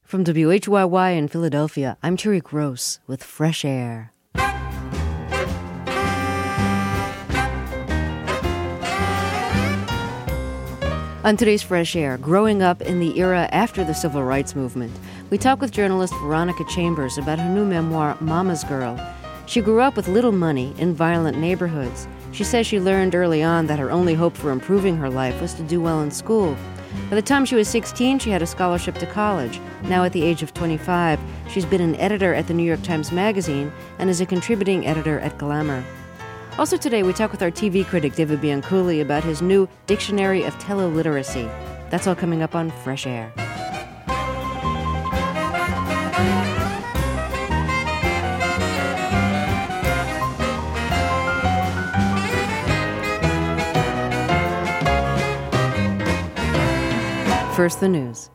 From WHYY in Philadelphia, I'm Terry Gross with Fresh Air. On today's Fresh Air, growing up in the era after the Civil Rights Movement, we talk with journalist Veronica Chambers about her new memoir, Mama's Girl. She grew up with little money in violent neighborhoods. She says she learned early on that her only hope for improving her life was to do well in school. By the time she was 16, she had a scholarship to college. Now at the age of 25, she's been an editor at the New York Times Magazine and is a contributing editor at Glamour. Also today, we talk with our TV critic, David Bianculli, about his new Dictionary of Teleliteracy. That's all coming up on Fresh Air. First, the news.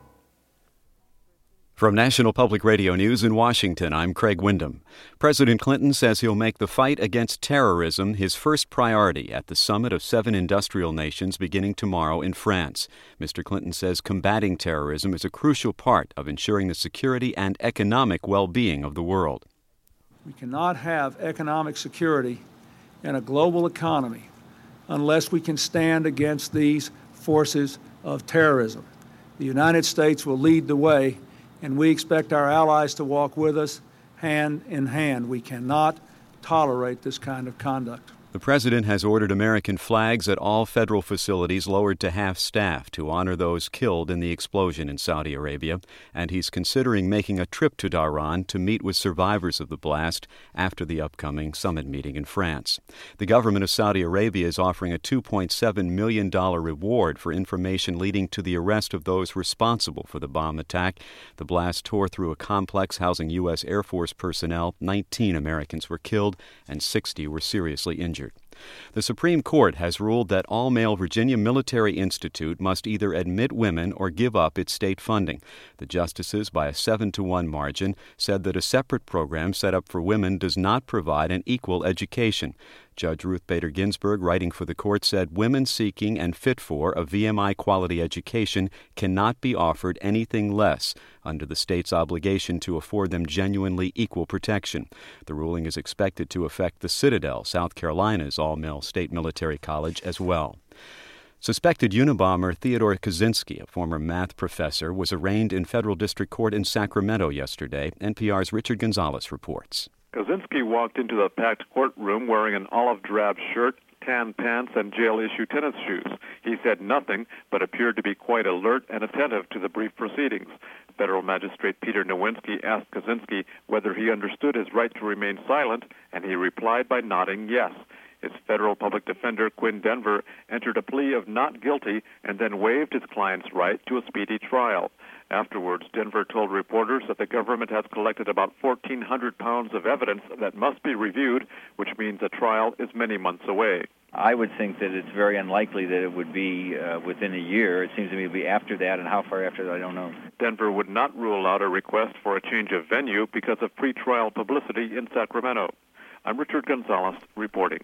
From National Public Radio News in Washington, I'm Craig Windham. President Clinton says he'll make the fight against terrorism his first priority at the summit of 7 industrial nations beginning tomorrow in France. Mr. Clinton says combating terrorism is a crucial part of ensuring the security and economic well-being of the world. We cannot have economic security in a global economy unless we can stand against these forces of terrorism. The United States will lead the way, and we expect our allies to walk with us hand in hand. We cannot tolerate this kind of conduct. The president has ordered American flags at all federal facilities lowered to half-staff to honor those killed in the explosion in Saudi Arabia, and he's considering making a trip to Dhahran to meet with survivors of the blast after the upcoming summit meeting in France. The government of Saudi Arabia is offering a $2.7 million reward for information leading to the arrest of those responsible for the bomb attack. The blast tore through a complex housing U.S. Air Force personnel. 19 Americans were killed and 60 were seriously injured. The Supreme Court has ruled that all-male Virginia Military Institute must either admit women or give up its state funding. The justices, by a 7-1 margin, said that a separate program set up for women does not provide an equal education. Judge Ruth Bader Ginsburg, writing for the court, said women seeking and fit for a VMI quality education cannot be offered anything less under the state's obligation to afford them genuinely equal protection. The ruling is expected to affect the Citadel, South Carolina's all-male state military college, as well. Suspected Unabomber Theodore Kaczynski, a former math professor, was arraigned in federal district court in Sacramento yesterday. NPR's Richard Gonzalez reports. Kaczynski walked into the packed courtroom wearing an olive drab shirt, tan pants, and jail-issue tennis shoes. He said nothing, but appeared to be quite alert and attentive to the brief proceedings. Federal Magistrate Peter Nowinski asked Kaczynski whether he understood his right to remain silent, and he replied by nodding yes. His federal public defender, Quinn Denver, entered a plea of not guilty and then waived his client's right to a speedy trial. Afterwards, Denver told reporters that the government has collected about 1,400 pounds of evidence that must be reviewed, which means a trial is many months away. I would think that it's very unlikely that it would be within a year. It seems to me it would be after that, and how far after that, I don't know. Denver would not rule out a request for a change of venue because of pretrial publicity in Sacramento. I'm Richard Gonzalez reporting.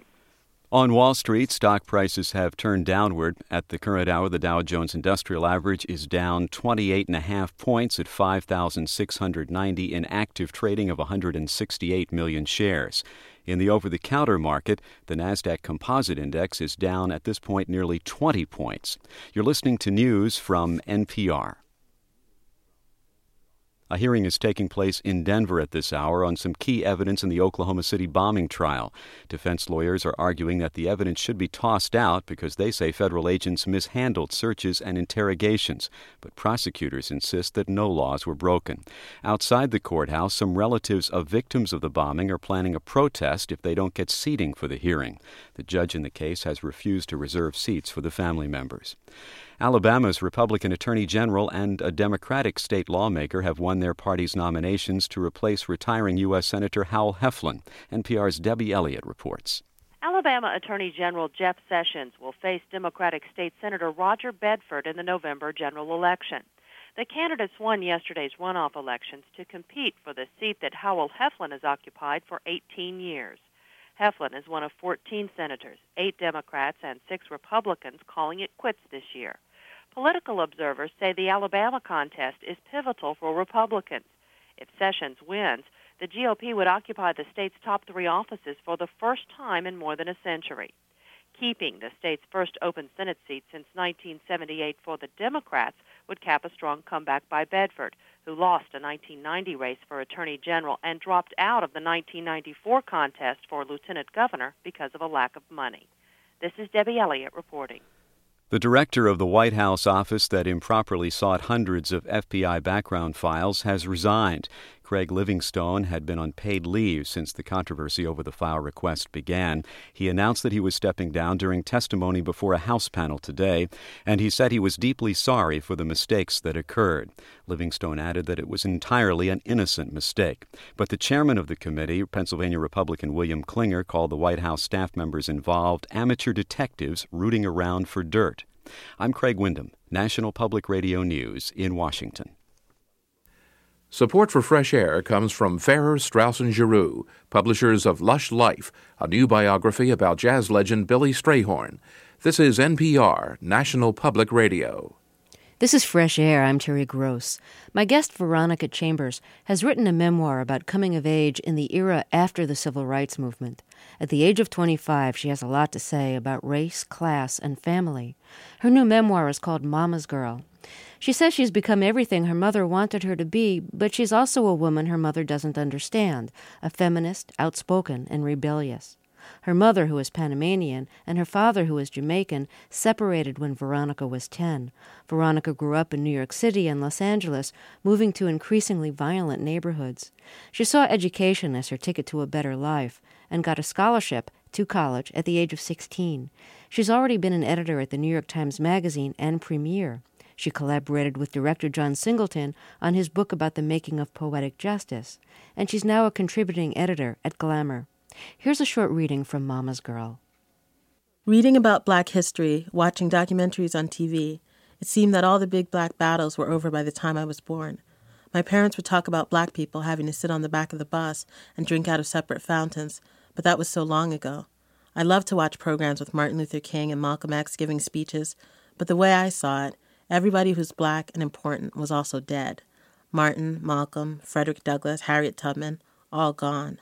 On Wall Street, stock prices have turned downward. At the current hour, the Dow Jones Industrial Average is down 28.5 points at 5,690 in active trading of 168 million shares. In the over-the-counter market, the Nasdaq Composite Index is down at this point nearly 20 points. You're listening to news from NPR. A hearing is taking place in Denver at this hour on some key evidence in the Oklahoma City bombing trial. Defense lawyers are arguing that the evidence should be tossed out because they say federal agents mishandled searches and interrogations, but prosecutors insist that no laws were broken. Outside the courthouse, some relatives of victims of the bombing are planning a protest if they don't get seating for the hearing. The judge in the case has refused to reserve seats for the family members. Alabama's Republican Attorney General and a Democratic state lawmaker have won their party's nominations to replace retiring U.S. Senator Howell Heflin. NPR's Debbie Elliott reports. Alabama Attorney General Jeff Sessions will face Democratic State Senator Roger Bedford in the November general election. The candidates won yesterday's runoff elections to compete for the seat that Howell Heflin has occupied for 18 years. Heflin is one of 14 senators, 8 Democrats and 6 Republicans, calling it quits this year. Political observers say the Alabama contest is pivotal for Republicans. If Sessions wins, the GOP would occupy the state's top 3 offices for the first time in more than a century. Keeping the state's first open Senate seat since 1978 for the Democrats would cap a strong comeback by Bedford, who lost a 1990 race for Attorney General and dropped out of the 1994 contest for Lieutenant Governor because of a lack of money. This is Debbie Elliott reporting. The director of the White House office that improperly sought hundreds of FBI background files has resigned. Craig Livingstone had been on paid leave since the controversy over the file request began. He announced that he was stepping down during testimony before a House panel today, and he said he was deeply sorry for the mistakes that occurred. Livingstone added that it was entirely an innocent mistake. But the chairman of the committee, Pennsylvania Republican William Klinger, called the White House staff members involved amateur detectives rooting around for dirt. I'm Craig Windham, National Public Radio News in Washington. Support for Fresh Air comes from Ferrer, Strauss & Giroux, publishers of Lush Life, a new biography about jazz legend Billy Strayhorn. This is NPR, National Public Radio. This is Fresh Air. I'm Terry Gross. My guest, Veronica Chambers, has written a memoir about coming of age in the era after the Civil Rights Movement. At the age of 25, she has a lot to say about race, class, and family. Her new memoir is called Mama's Girl. She says she's become everything her mother wanted her to be, but she's also a woman her mother doesn't understand, a feminist, outspoken, and rebellious. Her mother, who is Panamanian, and her father, who is Jamaican, separated when Veronica was 10. Veronica grew up in New York City and Los Angeles, moving to increasingly violent neighborhoods. She saw education as her ticket to a better life, and got a scholarship to college at the age of 16. She's already been an editor at the New York Times Magazine and Premiere. She collaborated with director John Singleton on his book about the making of poetic justice, and she's now a contributing editor at Glamour. Here's a short reading from Mama's Girl. Reading about Black history, watching documentaries on TV, it seemed that all the big Black battles were over by the time I was born. My parents would talk about Black people having to sit on the back of the bus and drink out of separate fountains, but that was so long ago. I loved to watch programs with Martin Luther King and Malcolm X giving speeches, but the way I saw it, everybody who's Black and important was also dead. Martin, Malcolm, Frederick Douglass, Harriet Tubman, all gone.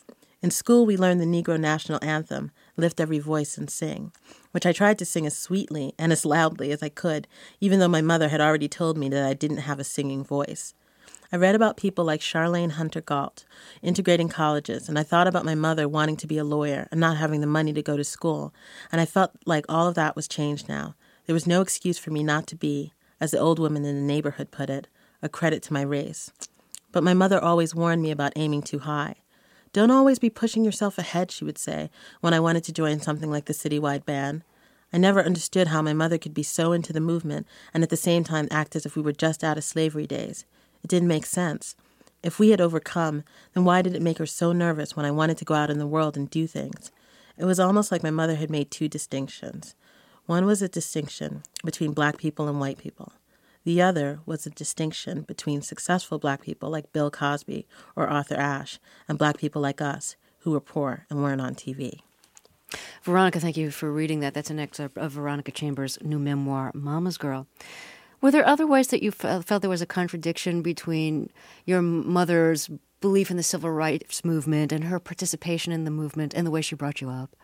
In school, we learned the Negro National Anthem, Lift Every Voice and Sing, which I tried to sing as sweetly and as loudly as I could, even though my mother had already told me that I didn't have a singing voice. I read about people like Charlene Hunter Galt integrating colleges, and I thought about my mother wanting to be a lawyer and not having the money to go to school, and I felt like all of that was changed now. There was no excuse for me not to be, as the old woman in the neighborhood put it, a credit to my race. But my mother always warned me about aiming too high. Don't always be pushing yourself ahead, she would say, when I wanted to join something like the citywide band. I never understood how my mother could be so into the movement and at the same time act as if we were just out of slavery days. It didn't make sense. If we had overcome, then why did it make her so nervous when I wanted to go out in the world and do things? It was almost like my mother had made two distinctions. One was a distinction between Black people and white people. The other was a distinction between successful Black people like Bill Cosby or Arthur Ashe and Black people like us who were poor and weren't on TV. Veronica, thank you for reading that. That's an excerpt of Veronica Chambers' new memoir, Mama's Girl. Were there other ways that you felt there was a contradiction between your mother's belief in the civil rights movement and her participation in the movement and the way she brought you up?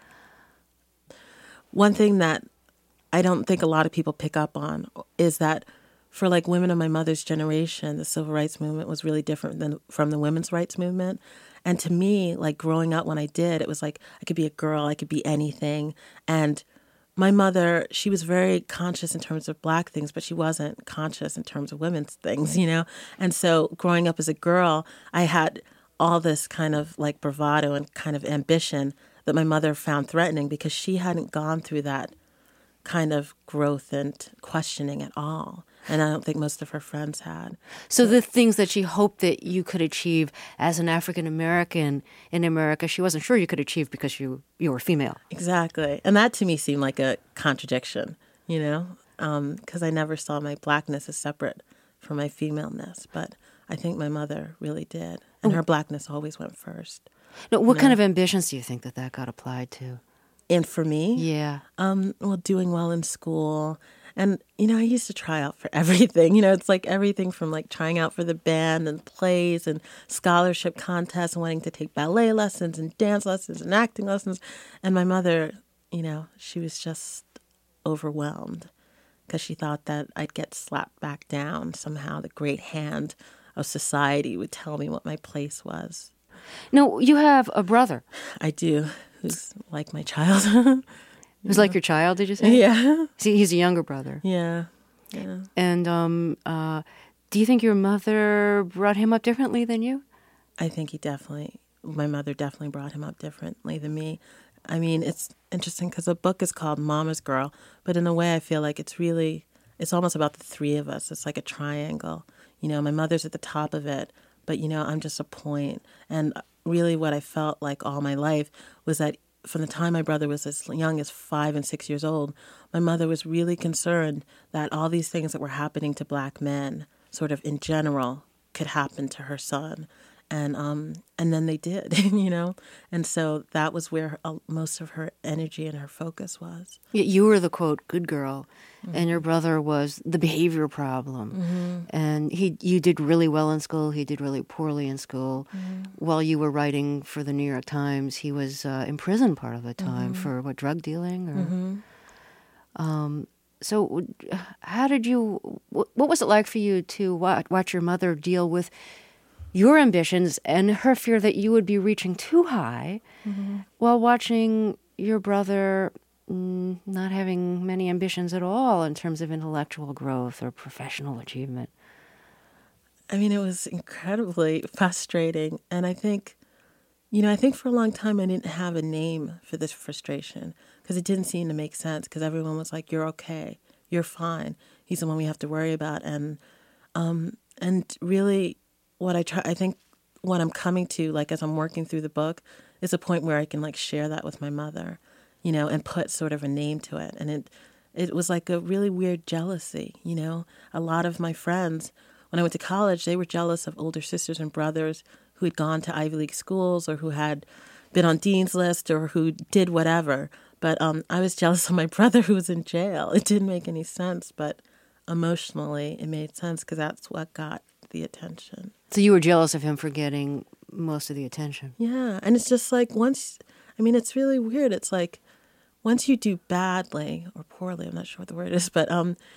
One thing that I don't think a lot of people pick up on is that for like women of my mother's generation, the civil rights movement was really different from the women's rights movement. And to me, like growing up when I did, it was like I could be a girl, I could be anything. And my mother, she was very conscious in terms of Black things, but she wasn't conscious in terms of women's things, you know? And so growing up as a girl, I had all this kind of like bravado and kind of ambition that my mother found threatening because she hadn't gone through that kind of growth and questioning at all. And I don't think most of her friends had. So the things that she hoped that you could achieve as an African American in America, she wasn't sure you could achieve because you were female. Exactly. And that to me seemed like a contradiction, you know, because I never saw my Blackness as separate from my femaleness. But I think my mother really did. And her Blackness always went first. Now, what kind of ambitions do you think that got applied to? And for me? Yeah. Well, doing well in school And, I used to try out for everything. It's like everything from like trying out for the band and plays and scholarship contests and wanting to take ballet lessons and dance lessons and acting lessons. And my mother, she was just overwhelmed because she thought that I'd get slapped back down somehow. The great hand of society would tell me what my place was. No, you have a brother. I do, who's like my child. Who's like your child, did you say? Yeah. See, he's a younger brother. Yeah. And do you think your mother brought him up differently than you? I think my mother definitely brought him up differently than me. I mean, it's interesting because the book is called Mama's Girl, but in a way I feel like it's almost about the three of us. It's like a triangle. My mother's at the top of it, but, I'm just a point. And really what I felt like all my life was that from the time my brother was as young as 5 and 6 years old, my mother was really concerned that all these things that were happening to black men, sort of in general, could happen to her son. And then they did, And so that was where most of her energy and her focus was. You were the, quote, good girl, and your brother was the behavior problem. And you did really well in school. He did really poorly in school. While you were writing for the New York Times, he was in prison part of the time for, drug dealing? So how did what was it like for you to watch your mother deal with your ambitions and her fear that you would be reaching too high while watching your brother not having many ambitions at all in terms of intellectual growth or professional achievement? I mean, it was incredibly frustrating. And I think for a long time I didn't have a name for this frustration because it didn't seem to make sense because everyone was like, you're okay, you're fine. He's the one we have to worry about. And really, I think what I'm coming to, like, as I'm working through the book, is a point where I can, like, share that with my mother, and put sort of a name to it. And it was like a really weird jealousy, A lot of my friends, when I went to college, they were jealous of older sisters and brothers who had gone to Ivy League schools or who had been on Dean's List or who did whatever. But I was jealous of my brother who was in jail. It didn't make any sense, but emotionally it made sense because that's what got the attention. So you were jealous of him for getting most of the attention. Yeah, and it's just like it's really weird. It's like once you do badly or poorly, I'm not sure what the word is, but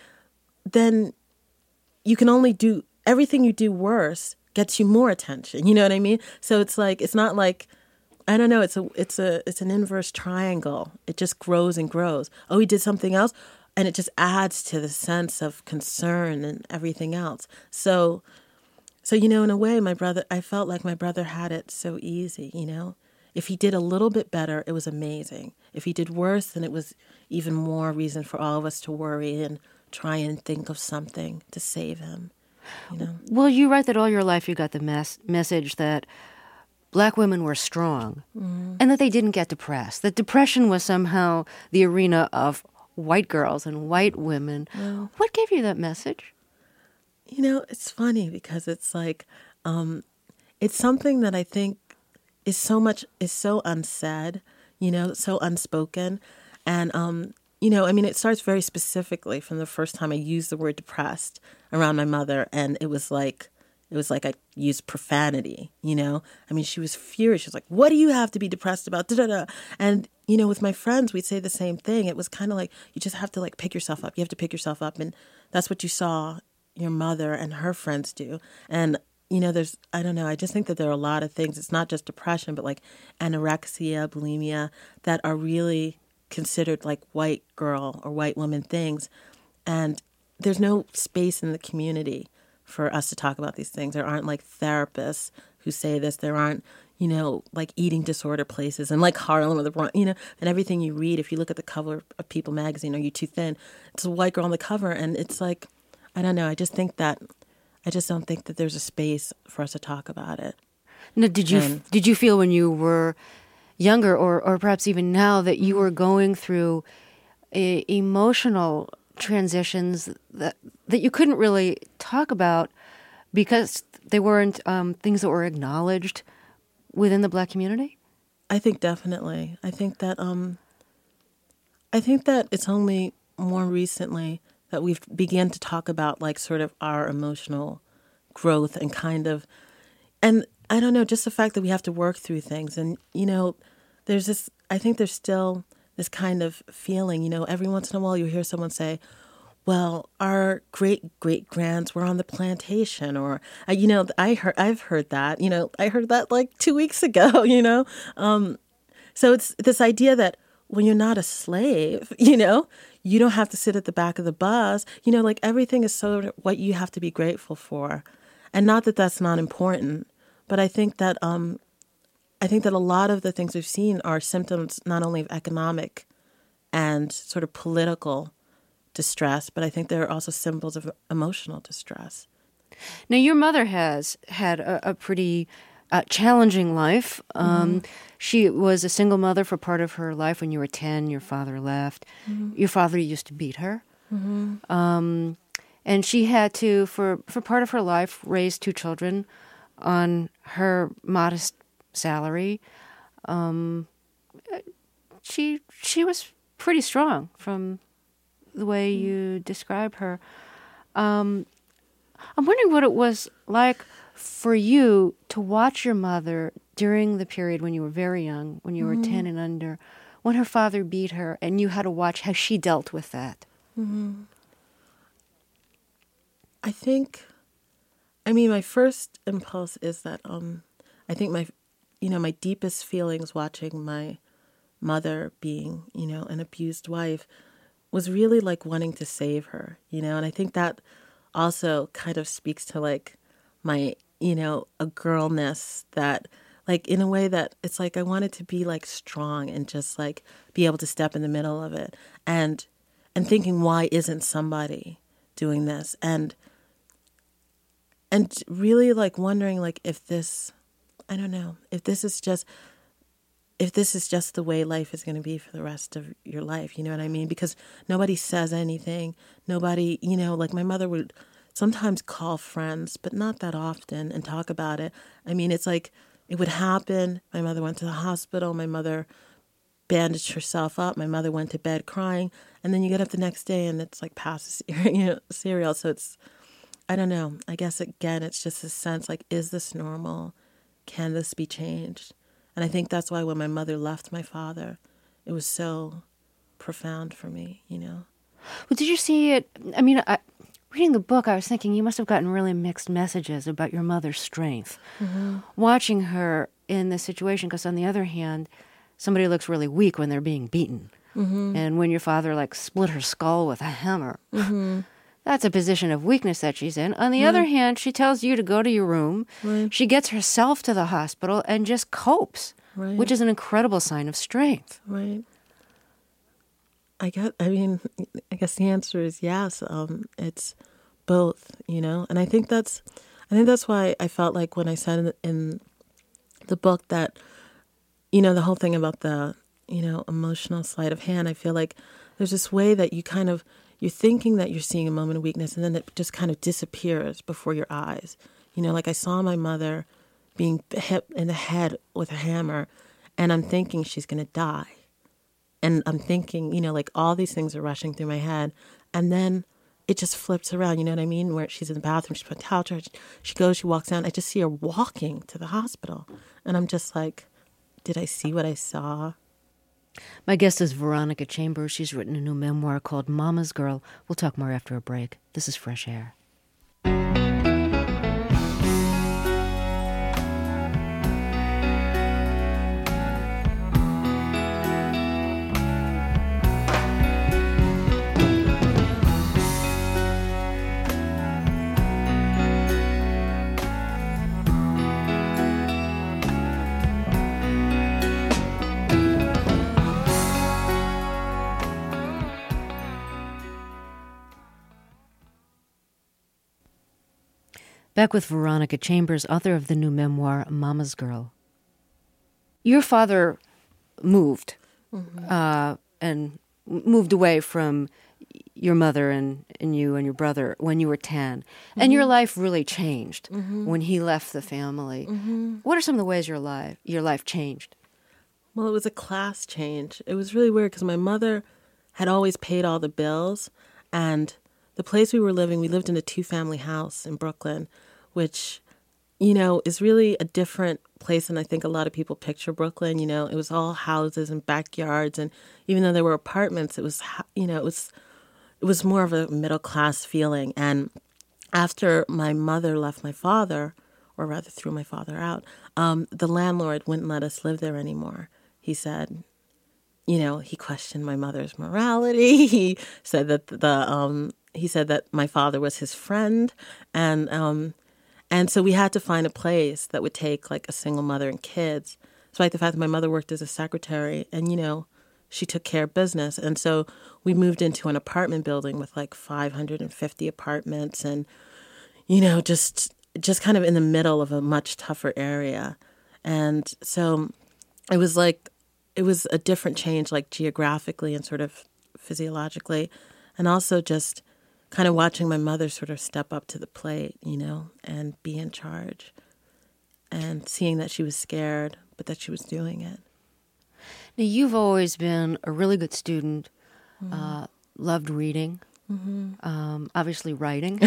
then you can only do everything you do worse gets you more attention. You know what I mean? So it's like it's not like I don't know. It's an inverse triangle. It just grows and grows. Oh, he did something else. And it just adds to the sense of concern and everything else. So in a way, I felt like my brother had it so easy, If he did a little bit better, it was amazing. If he did worse, then it was even more reason for all of us to worry and try and think of something to save him, Well, you write that all your life you got the message that black women were strong and that they didn't get depressed, that depression was somehow the arena of white girls and white women. Wow. What gave you that message? It's funny because it's like, it's something that I think is so unsaid, so unspoken. And, it starts very specifically from the first time I used the word depressed around my mother. And it was like I used profanity, she was furious. She was like, what do you have to be depressed about? Da-da-da. And, with my friends, we'd say the same thing. It was kind of like, you just have to like pick yourself up. You have to pick yourself up. And that's what you saw your mother and her friends do. And, I don't know, I just think that there are a lot of things. It's not just depression, but like anorexia, bulimia, that are really considered like white girl or white woman things. And there's no space in the community for us to talk about these things. There aren't like therapists who say this. There aren't, like eating disorder places and like Harlem or the Bronx, and everything you read. If you look at the cover of People magazine, Are You Too Thin? It's a white girl on the cover. And it's like, I don't know. I just don't think that there's a space for us to talk about it. Now, did you feel when you were younger or perhaps even now that you were going through emotional transitions that you couldn't really talk about because they weren't things that were acknowledged within the black community? I think definitely. I think that it's only more recently that we've began to talk about like sort of our emotional growth and kind of, and I don't know, just the fact that we have to work through things. And, there's this, I think there's still this kind of feeling, every once in a while you hear someone say, well, our great-great-grands were on the plantation, or, I've heard that, I heard that like 2 weeks ago, So it's this idea that when you're not a slave, you don't have to sit at the back of the bus, like everything is sort of what you have to be grateful for. And not that that's not important, but I think that a lot of the things we've seen are symptoms not only of economic and sort of political distress, but I think they're also symbols of emotional distress. Now, your mother has had a pretty challenging life. She was a single mother for part of her life. When you were 10, your father left. Your father used to beat her. And she had to, for part of her life, raise 2 children on her modest salary. She was pretty strong from the way you describe her. I'm wondering what it was like for you to watch your mother during the period when you were very young, when you were 10 and under, when her father beat her, and you had to watch how she dealt with that. I think, my first impulse is that I think my deepest feelings watching my mother being, an abused wife was really like wanting to save her, and I think that also kind of speaks to like my, a girlness that like in a way that it's like I wanted to be like strong and just like be able to step in the middle of it and thinking, why isn't somebody doing this? And really like wondering like if this is just the way life is going to be for the rest of your life, you know what I mean? Because nobody says anything. Nobody, like my mother would sometimes call friends, but not that often, and talk about it. It's like it would happen. My mother went to the hospital. My mother bandaged herself up. My mother went to bed crying. And then you get up the next day and it's like past cereal. So it's, I don't know. I guess, again, it's just a sense like, is this normal? Can this be changed? And I think that's why when my mother left my father, it was so profound for me, Well, did you see it? Reading the book, I was thinking you must have gotten really mixed messages about your mother's strength. Watching her in this situation, because on the other hand, somebody looks really weak when they're being beaten. And when your father like split her skull with a hammer, that's a position of weakness that she's in. On the other hand, she tells you to go to your room. She gets herself to the hospital and just copes, which is an incredible sign of strength. I guess the answer is yes. It's both, and I think that's why I felt like when I said in the book that, the whole thing about the, emotional sleight of hand, I feel like there's this way that you're thinking that you're seeing a moment of weakness, and then it just kind of disappears before your eyes. Like I saw my mother being hit in the head with a hammer, and I'm thinking she's going to die. And I'm thinking, like all these things are rushing through my head. And then it just flips around, you know what I mean? Where she's in the bathroom, she's put a towel to her, she walks down. I just see her walking to the hospital. And I'm just like, did I see what I saw? My guest is Veronica Chambers. She's written a new memoir called Mama's Girl. We'll talk more after a break. This is Fresh Air. Back with Veronica Chambers, author of the new memoir, Mama's Girl. Your father moved and moved away from your mother and you and your brother when you were 10. And your life really changed when he left the family. What are some of the ways your life changed? Well, it was a class change. It was really weird because my mother had always paid all the bills, and the place we lived in a 2-family house in Brooklyn, which, you know, is really a different place than I think a lot of people picture Brooklyn. You know, it was all houses and backyards, and even though there were apartments, it was, you know, it was more of a middle class feeling. And after my mother left my father, or rather threw my father out, the landlord wouldn't let us live there anymore. He said, you know, he questioned my mother's morality. He said that my father was his friend, and so we had to find a place that would take like a single mother and kids. Despite the fact that my mother worked as a secretary, and, you know, she took care of business. And so we moved into an apartment building with like 550 apartments, and, you know, just kind of in the middle of a much tougher area. And so it was a different change, like geographically and sort of physiologically, and also just kind of watching my mother sort of step up to the plate, you know, and be in charge, and seeing that she was scared, but that she was doing it. Now, you've always been a really good student, loved reading, obviously writing,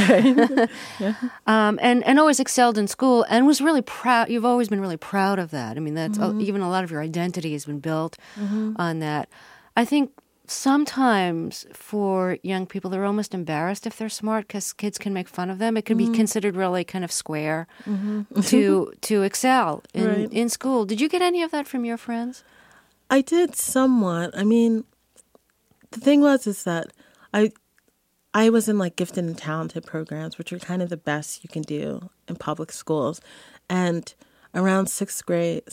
and always excelled in school, and was really proud. You've always been really proud of that. I mean, that's even a lot of your identity has been built on that. I think sometimes for young people, they're almost embarrassed if they're smart because kids can make fun of them. It can be considered really kind of square to excel in school. Did you get any of that from your friends? I did somewhat. I mean, the thing is that I was in like gifted and talented programs, which are kind of the best you can do in public schools. And around sixth grade,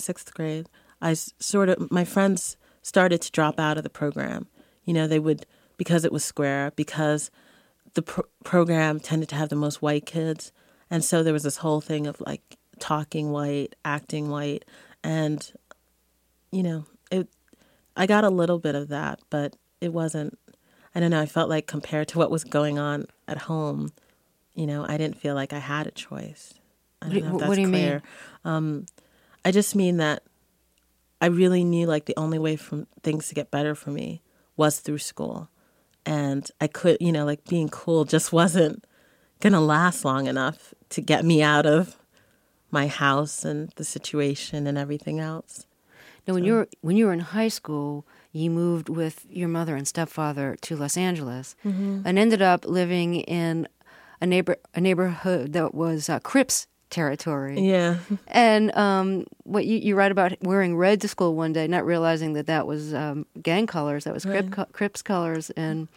my friends started to drop out of the program. You know, they would, because it was square, because the program tended to have the most white kids. And so there was this whole thing of like talking white, acting white. And, you know, I got a little bit of that, but it wasn't, I don't know, I felt like compared to what was going on at home, you know, I didn't feel like I had a choice. I don't know if that's what do you clear. mean? I just mean that I really knew like the only way for things to get better for me was through school. And I could, you know, like being cool just wasn't going to last long enough to get me out of my house and the situation and everything else. Now, when you were in high school, you moved with your mother and stepfather to Los Angeles and ended up living in a neighborhood that was Crips territory. Yeah. And what you write about wearing red to school one day, not realizing that was gang colors, that was Crips colors, and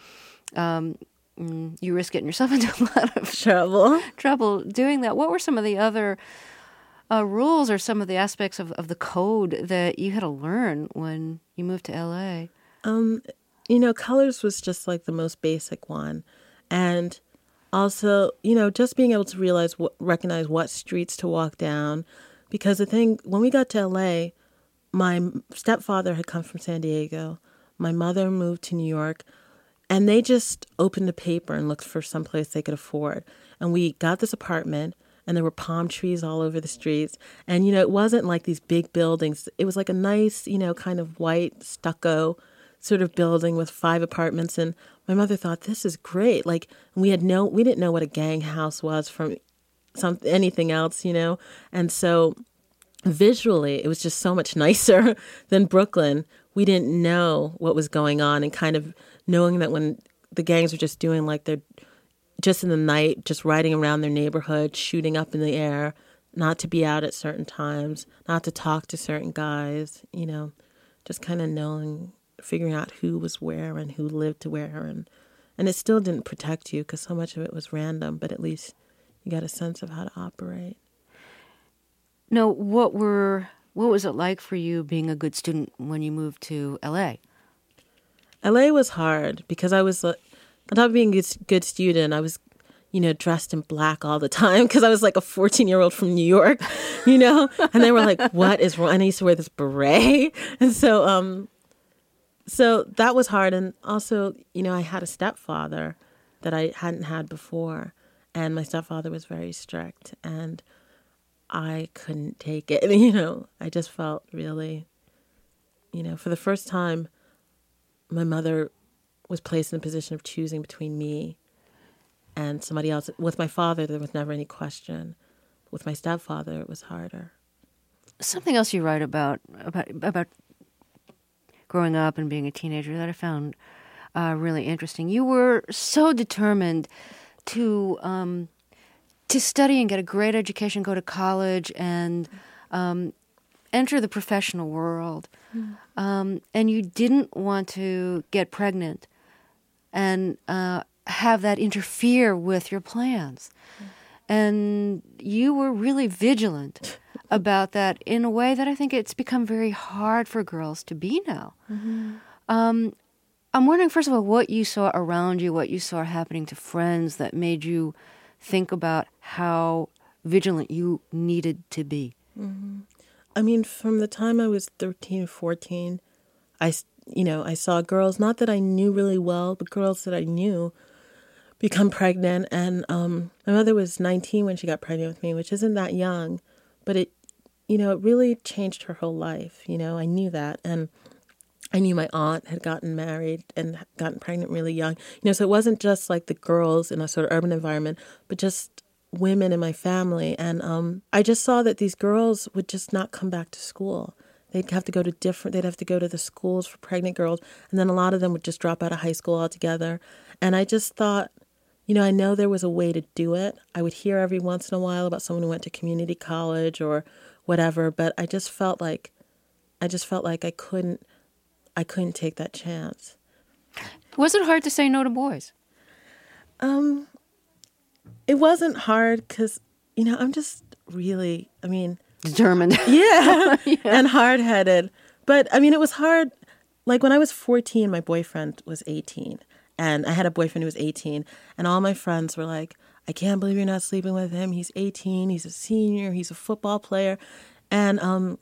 you risk getting yourself into a lot of trouble doing that. What were some of the other rules or some of the aspects of the code that you had to learn when you moved to L.A.? You know, colors was just like the most basic one. And also, you know, just being able to recognize what streets to walk down. Because the thing, when we got to L.A., my stepfather had come from San Diego. My mother moved to New York. And they just opened a paper and looked for some place they could afford. And we got this apartment, and there were palm trees all over the streets. And, you know, it wasn't like these big buildings. It was like a nice, you know, kind of white stucco sort of building with 5 apartments. And my mother thought, this is great. Like, we didn't know what a gang house was from anything else, you know. And so visually, it was just so much nicer than Brooklyn. We didn't know what was going on, and kind of knowing that when the gangs were just doing like they're just in the night, just riding around their neighborhood, shooting up in the air, not to be out at certain times, not to talk to certain guys, you know, just kind of figuring out who was where and who lived where. And it still didn't protect you because so much of it was random, but at least you got a sense of how to operate. Now, what was it like for you being a good student when you moved to L.A.? L.A. was hard because I was, on top of being a good student, I was, you know, dressed in black all the time because I was like a 14-year-old from New York, you know? And they were like, what is wrong? And I used to wear this beret. And so that was hard. And also, you know, I had a stepfather that I hadn't had before. And my stepfather was very strict. And I couldn't take it. You know, I just felt really, you know, for the first time, my mother was placed in a position of choosing between me and somebody else. With my father, there was never any question. With my stepfather, it was harder. Something else you write about growing up and being a teenager that I found really interesting. You were so determined to study and get a great education, go to college, and enter the professional world. And you didn't want to get pregnant and have that interfere with your plans. And you were really vigilant about that in a way that I think it's become very hard for girls to be now. I'm wondering, first of all, what you saw around you, what you saw happening to friends that made you think about how vigilant you needed to be. I mean, from the time I was 13, 14, I saw girls, not that I knew really well, but girls that I knew become pregnant. And my mother was 19 when she got pregnant with me, which isn't that young, but it really changed her whole life. I knew that. And I knew my aunt had gotten married and gotten pregnant really young. So it wasn't just like the girls in a sort of urban environment, but just women in my family. And I just saw that these girls would just not come back to school. They'd have to go to the schools for pregnant girls. And then a lot of them would just drop out of high school altogether. And I just thought, I know there was a way to do it. I would hear every once in a while about someone who went to community college or whatever, but I just felt like I couldn't take that chance. Was it hard to say no to boys? It wasn't hard because, I'm just really, determined. Yeah, and hard-headed. But, it was hard. Like when I was 14, my boyfriend was 18. And I had a boyfriend who was 18. And all my friends were like, I can't believe you're not sleeping with him. He's 18. He's a senior. He's a football player. And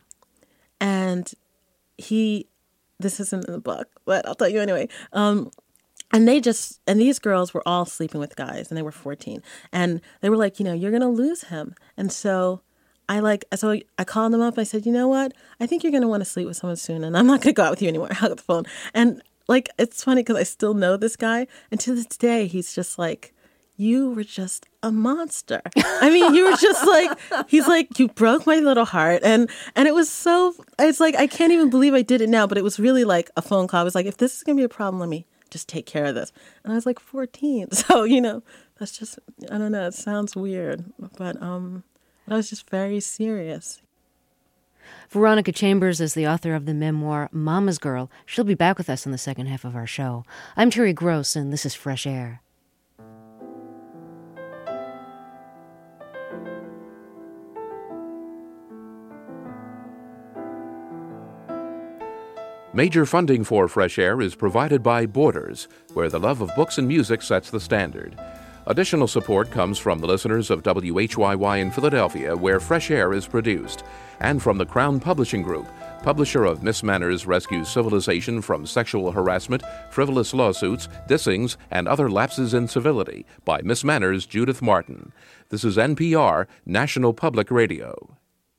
this isn't in the book, but I'll tell you anyway. And these girls were all sleeping with guys, and they were 14. And they were like, you're going to lose him. And so I called them up. I said, you know what? I think you're going to want to sleep with someone soon, and I'm not going to go out with you anymore. I hung up the phone. And it's funny because I still know this guy. And to this day, he's just like, you were just a monster. You were just like, he's like, you broke my little heart. And it was it's like, I can't even believe I did it now, but it was really like a phone call. I was like, if this is going to be a problem, let me just take care of this. And I was like 14. So, that's just, I don't know, it sounds weird, but I was just very serious. Veronica Chambers is the author of the memoir Mama's Girl. She'll be back with us in the second half of our show. I'm Terry Gross, and this is Fresh Air. Major funding for Fresh Air is provided by Borders, where the love of books and music sets the standard. Additional support comes from the listeners of WHYY in Philadelphia, where Fresh Air is produced, and from the Crown Publishing Group, publisher of Miss Manners Rescues Civilization from Sexual Harassment, Frivolous Lawsuits, Dissings, and Other Lapses in Civility by Miss Manners Judith Martin. This is NPR, National Public Radio.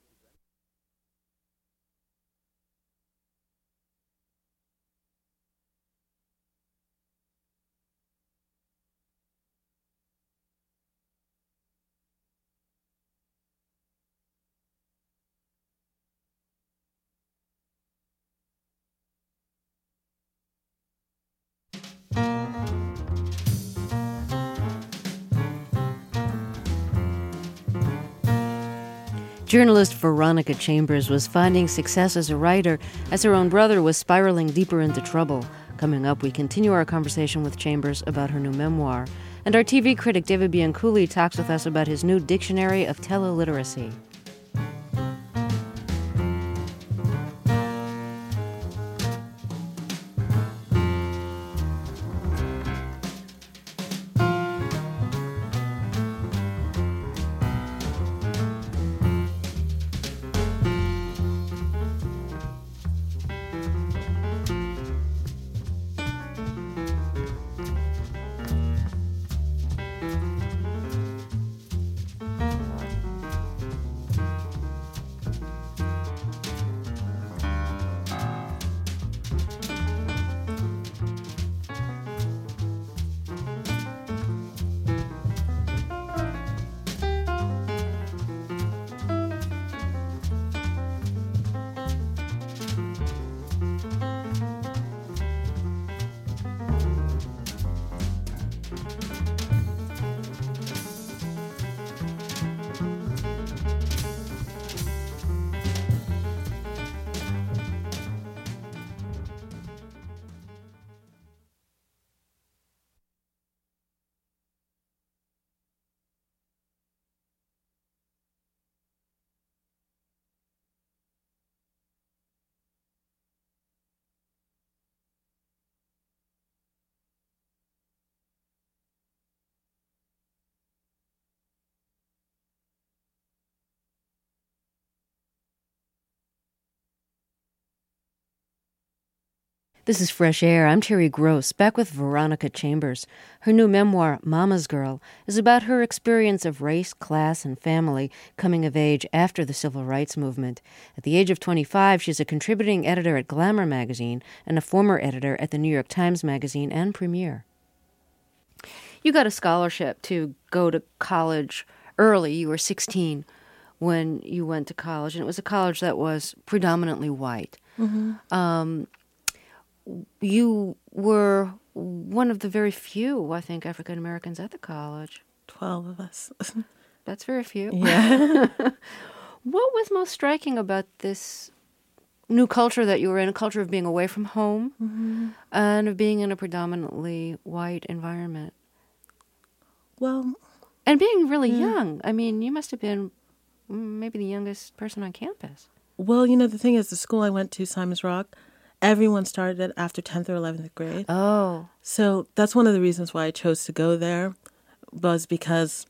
Journalist Veronica Chambers was finding success as a writer as her own brother was spiraling deeper into trouble. Coming up, we continue our conversation with Chambers about her new memoir. And our TV critic David Bianculli talks with us about his new dictionary of teleliteracy. This is Fresh Air. I'm Terry Gross, back with Veronica Chambers. Her new memoir, Mama's Girl, is about her experience of race, class, and family coming of age after the Civil Rights Movement. At the age of 25, she's a contributing editor at Glamour magazine and a former editor at the New York Times Magazine and Premiere. You got a scholarship to go to college early. You were 16 when you went to college, and it was a college that was predominantly white. Mm-hmm. You were one of the very few, I think, African Americans at the college. 12 of us. That's very few. Yeah. What was most striking about this new culture that you were in, a culture of being away from home and of being in a predominantly white environment? Well... And being really young. I mean, you must have been maybe the youngest person on campus. Well, you know, the thing is, the school I went to, Simon's Rock, everyone started it after 10th or 11th grade. Oh. So that's one of the reasons why I chose to go there, was because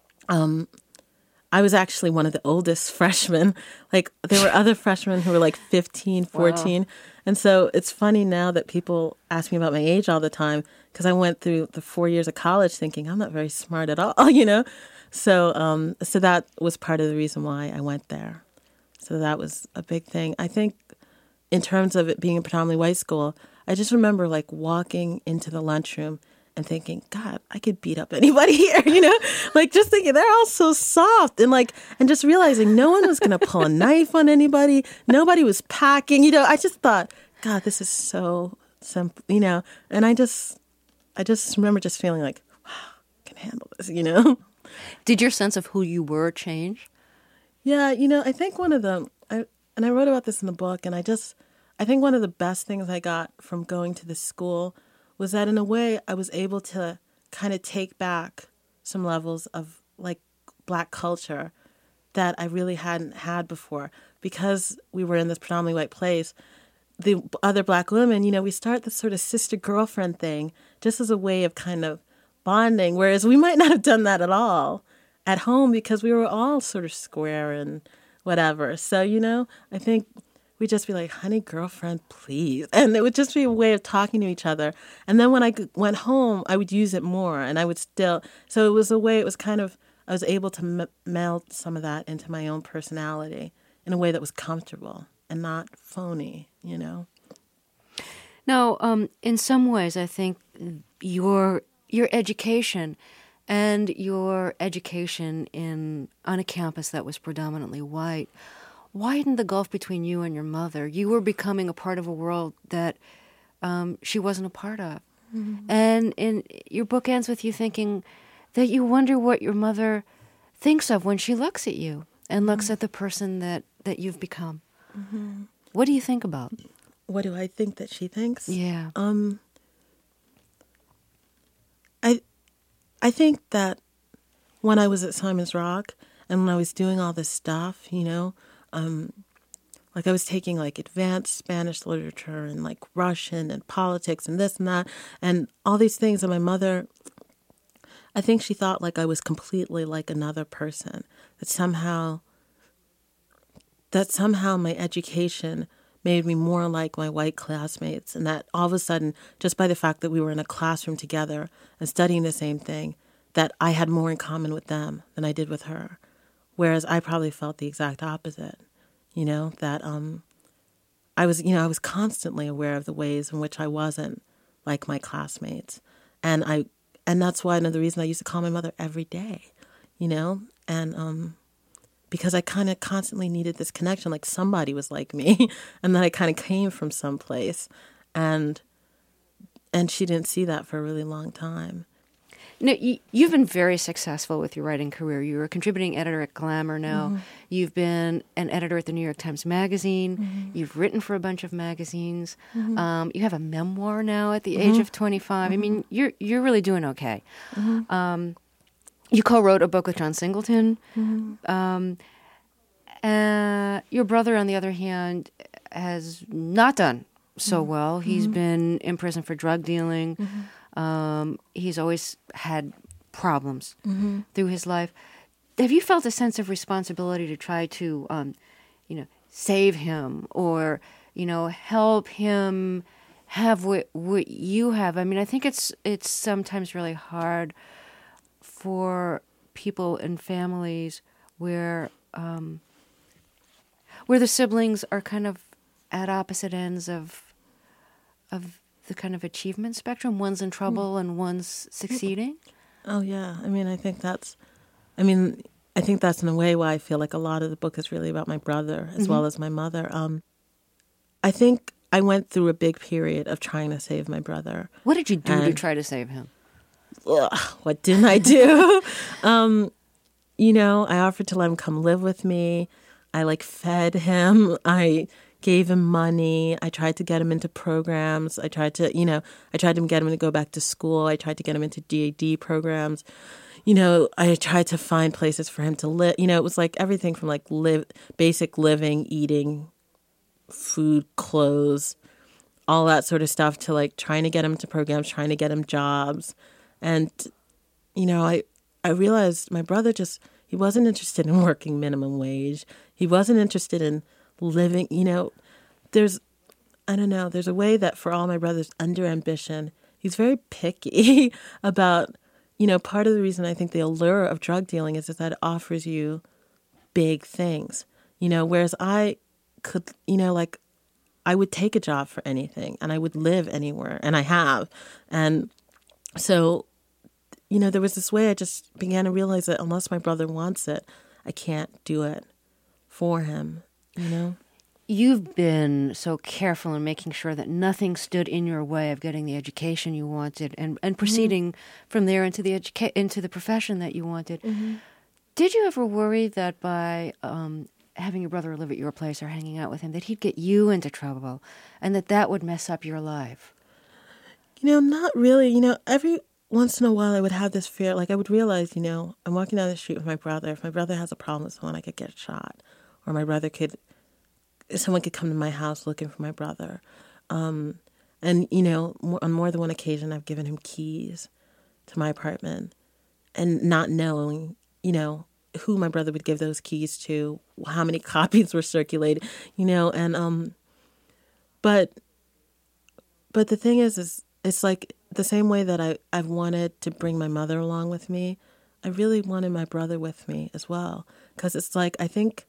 I was actually one of the oldest freshmen. Like, there were other freshmen who were like 15, 14. Wow. And so it's funny now that people ask me about my age all the time, because I went through the 4 years of college thinking I'm not very smart at all, you know? So so that was part of the reason why I went there. So that was a big thing. I think in terms of it being a predominantly white school, I just remember like walking into the lunchroom and thinking, God, I could beat up anybody here, you know? Like just thinking they're all so soft and just realizing no one was going to pull a knife on anybody. Nobody was packing, you know? I just thought, God, this is so simple, you know? And I just remember just feeling like, wow, I can handle this, you know? Did your sense of who you were change? Yeah, you know, I think one of them, and I wrote about this in the book, and I think one of the best things I got from going to this school was that in a way I was able to kind of take back some levels of like Black culture that I really hadn't had before. Because we were in this predominantly white place, the other Black women, you know, we start this sort of sister-girlfriend thing just as a way of kind of bonding, whereas we might not have done that at all at home because we were all sort of square and whatever. So, you know, I think we'd just be like, honey, girlfriend, please. And it would just be a way of talking to each other. And then when I went home, I would use it more and I would still. So it was a way, it was kind of, I was able to meld some of that into my own personality in a way that was comfortable and not phony, you know? Now, in some ways, I think your education and your education on a campus that was predominantly white widened the gulf between you and your mother. You were becoming a part of a world that she wasn't a part of. Mm-hmm. And in your book ends with you thinking that you wonder what your mother thinks of when she looks at you and looks at the person that you've become. Mm-hmm. What do you think about? What do I think that she thinks? Yeah. I think that when I was at Simon's Rock and when I was doing all this stuff, you know, like I was taking like advanced Spanish literature and like Russian and politics and this and that and all these things. And my mother, I think she thought like I was completely like another person, that somehow my education made me more like my white classmates, and that all of a sudden, just by the fact that we were in a classroom together and studying the same thing, that I had more in common with them than I did with her. Whereas I probably felt the exact opposite, you know, that I was constantly aware of the ways in which I wasn't like my classmates. And that's why another reason I used to call my mother every day, you know, and because I kind of constantly needed this connection, like somebody was like me, and then I kind of came from someplace, and she didn't see that for a really long time. No, you've been very successful with your writing career. You're a contributing editor at Glamour now. Mm-hmm. You've been an editor at the New York Times Magazine. Mm-hmm. You've written for a bunch of magazines. Mm-hmm. You have a memoir now at the age of 25. Mm-hmm. I mean, you're really doing okay. Mm-hmm. You co-wrote a book with John Singleton. Mm-hmm. Your brother, on the other hand, has not done so well. He's been in prison for drug dealing. Mm-hmm. He's always had problems through his life. Have you felt a sense of responsibility to try to, save him or, help him have what you have. I mean, I think it's sometimes really hard for people and families where the siblings are kind of at opposite ends of the kind of achievement spectrum. One's in trouble and one's succeeding. Oh yeah, I mean, I think that's in a way why I feel like a lot of the book is really about my brother as well as my mother. I think I went through a big period of trying to save my brother. What did you do to try to save him? What didn't I do? I offered to let him come live with me. I fed him. I gave him money. I tried to get him into programs. I tried to get him to go back to school. I tried to get him into DAD programs. I tried to find places for him to live. It was everything from basic living, eating, food, clothes, all that sort of stuff to trying to get him to programs, trying to get him jobs. And, I realized my brother he wasn't interested in working minimum wage. He wasn't interested in living, there's a way that for all my brother's under ambition, he's very picky about, part of the reason I think the allure of drug dealing is that it offers you big things, whereas I could, I would take a job for anything and I would live anywhere, and I have. And so, there was this way I just began to realize that unless my brother wants it, I can't do it for him, You've been so careful in making sure that nothing stood in your way of getting the education you wanted and proceeding from there into the profession that you wanted. Mm-hmm. Did you ever worry that by having your brother live at your place or hanging out with him, that he'd get you into trouble and that would mess up your life? Not really. Every once in a while I would have this fear. I would realize, I'm walking down the street with my brother. If my brother has a problem with someone, I could get shot. Or someone could come to my house looking for my brother. And, on more than one occasion, I've given him keys to my apartment and not knowing, who my brother would give those keys to, how many copies were circulated, and, but the thing is it's the same way that I've wanted to bring my mother along with me, I really wanted my brother with me as well. Because it's I think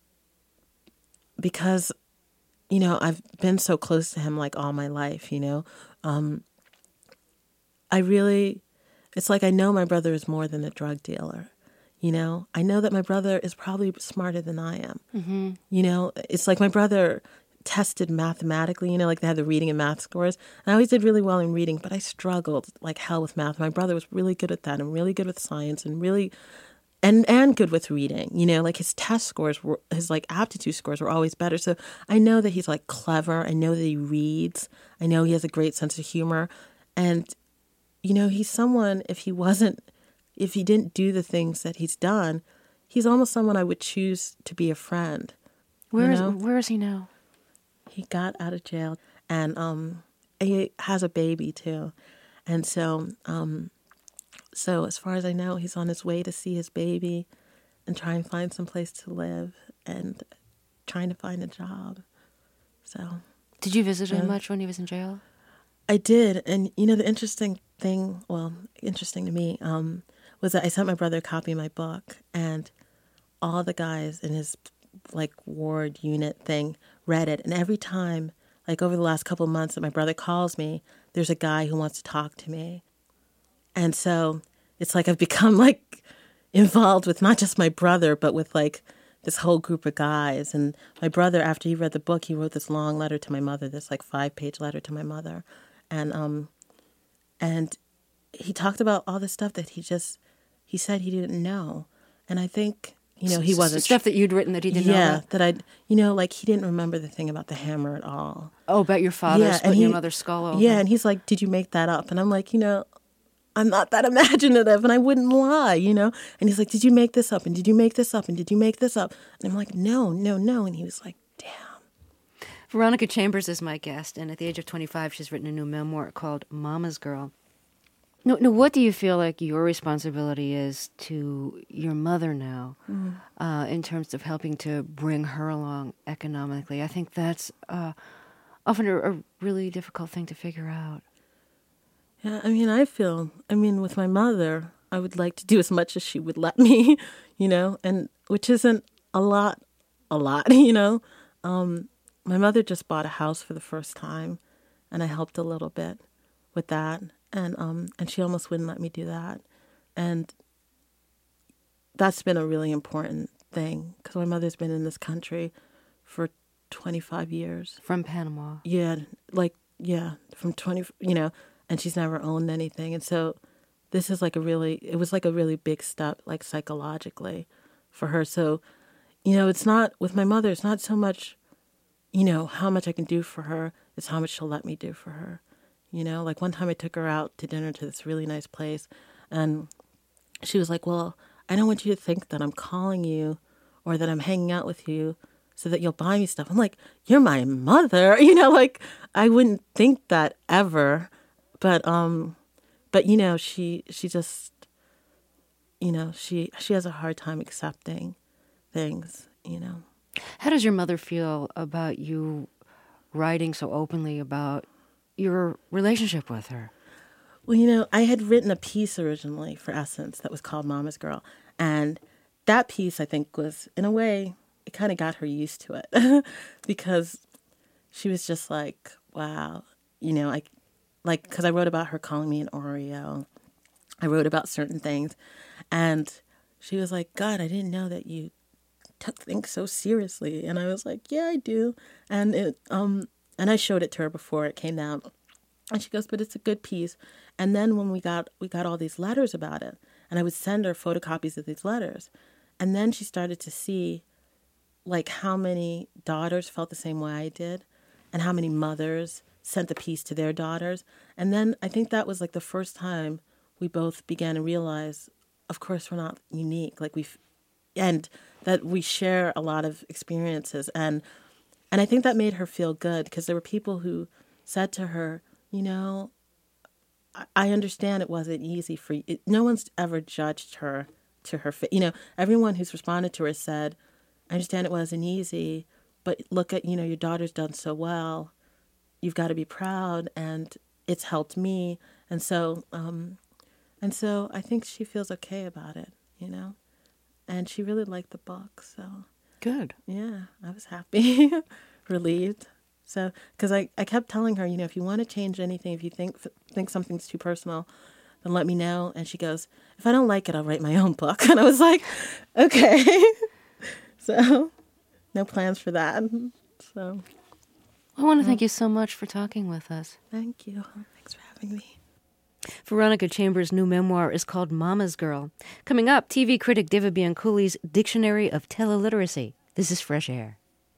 because, I've been so close to him all my life, it's I know my brother is more than a drug dealer. I know that my brother is probably smarter than I am. Mm-hmm. It's my brother tested mathematically, they had the reading and math scores. And I always did really well in reading, but I struggled like hell with math. My brother was really good at that and really good with science and really and good with reading. His test scores were, his aptitude scores were always better. So I know that he's clever. I know that he reads. I know he has a great sense of humor. And, he's someone, if he didn't do the things that he's done, he's almost someone I would choose to be a friend. Where is he now? He got out of jail and he has a baby too. And so as far as I know, he's on his way to see his baby and try and find some place to live and trying to find a job. So, did you visit him much when he was in jail? I did. And, the interesting thing, interesting to me, was that I sent my brother a copy of my book, and all the guys in his, ward unit thing read it. And every time, over the last couple of months that my brother calls me, there's a guy who wants to talk to me. And so it's I've become, involved with not just my brother, but with, this whole group of guys. And my brother, after he read the book, he wrote this long letter to my mother, this 5-page letter to my mother. And he talked about all the stuff that he said he didn't know. And I think, he wasn't... Stuff that you'd written that he didn't know about? Yeah, that I'd, he didn't remember the thing about the hammer at all. Oh, about your father splitting your mother's skull open. Yeah, and he's like, did you make that up? And I'm like, I'm not that imaginative, and I wouldn't lie, And he's like, did you make this up? And did you make this up? And did you make this up? And I'm like, no. And he was like, damn. Veronica Chambers is my guest, and at the age of 25, she's written a new memoir called Mama's Girl. No, what do you feel like your responsibility is to your mother now in terms of helping to bring her along economically? I think that's a often a really difficult thing to figure out. Yeah, with my mother, I would like to do as much as she would let me, and which isn't a lot, My mother just bought a house for the first time, and I helped a little bit with that, and she almost wouldn't let me do that, and that's been a really important thing because my mother's been in this country for 25 years. From Panama. Yeah, from 20, and she's never owned anything, and so this is it was like a really big step, like psychologically, for her. So, it's not with my mother. It's not so much, how much I can do for her. It's how much she'll let me do for her. Like one time I took her out to dinner to this really nice place, and she was like, "Well, I don't want you to think that I'm calling you or that I'm hanging out with you so that you'll buy me stuff." I'm like, "You're my mother," I wouldn't think that ever, but she just, she has a hard time accepting things, How does your mother feel about you writing so openly about your relationship with her? Well, I had written a piece originally for Essence that was called Mama's Girl. And that piece, I think, was, in a way, it kind of got her used to it. Because she was just like, wow, because I wrote about her calling me an Oreo. I wrote about certain things. And she was like, "God, I didn't know that you took things so seriously." And I was like, "Yeah, I do." And and I showed it to her before it came out. And she goes, "But it's a good piece." And then when we got all these letters about it, and I would send her photocopies of these letters. And then she started to see, like, how many daughters felt the same way I did, and how many mothers sent the piece to their daughters. And then I think that was, like, the first time we both began to realize, of course, we're not unique. And that we share a lot of experiences. And I think that made her feel good, because there were people who said to her, I understand it wasn't easy for you. No one's ever judged her to her face. Everyone who's responded to her said, "I understand it wasn't easy, but look at, your daughter's done so well. You've got to be proud, and it's helped me." And so I think she feels okay about it, And she really liked the book, so. Good. Yeah, I was happy, relieved. So, because I kept telling her, if you want to change anything, if you think something's too personal, then let me know. And she goes, "If I don't like it, I'll write my own book." And I was like, okay. So, no plans for that. So, I want to thank you so much for talking with us. Thank you. Thanks for having me. Veronica Chambers' new memoir is called Mama's Girl. Coming up, TV critic David Bianculli's Dictionary of Teleliteracy. This is Fresh Air.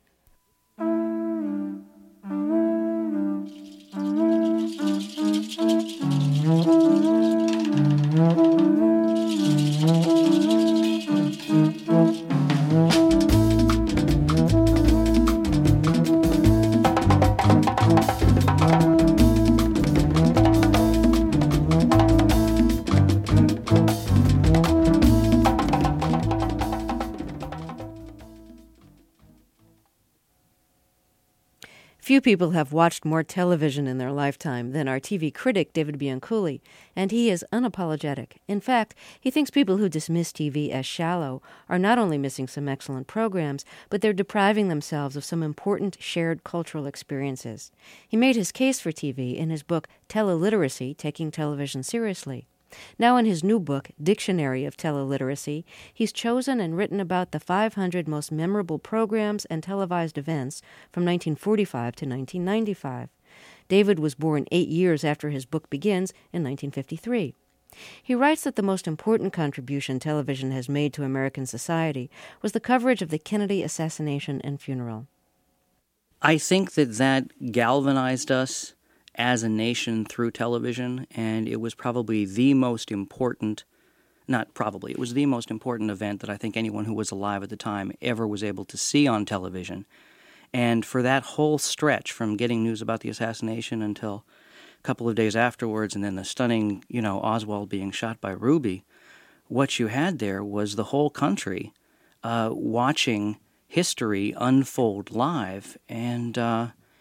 Few people have watched more television in their lifetime than our TV critic, David Bianculli, and he is unapologetic. In fact, he thinks people who dismiss TV as shallow are not only missing some excellent programs, but they're depriving themselves of some important shared cultural experiences. He made his case for TV in his book, Teleliteracy, Taking Television Seriously. Now in his new book, Dictionary of Teleliteracy, he's chosen and written about the 500 most memorable programs and televised events from 1945 to 1995. David was born 8 years after his book begins in 1953. He writes that the most important contribution television has made to American society was the coverage of the Kennedy assassination and funeral. I think that galvanized us as a nation through television, and it was probably the most important, it was the most important event that I think anyone who was alive at the time ever was able to see on television. And for that whole stretch, from getting news about the assassination until a couple of days afterwards, and then the stunning, Oswald being shot by Ruby, what you had there was the whole country watching history unfold live, and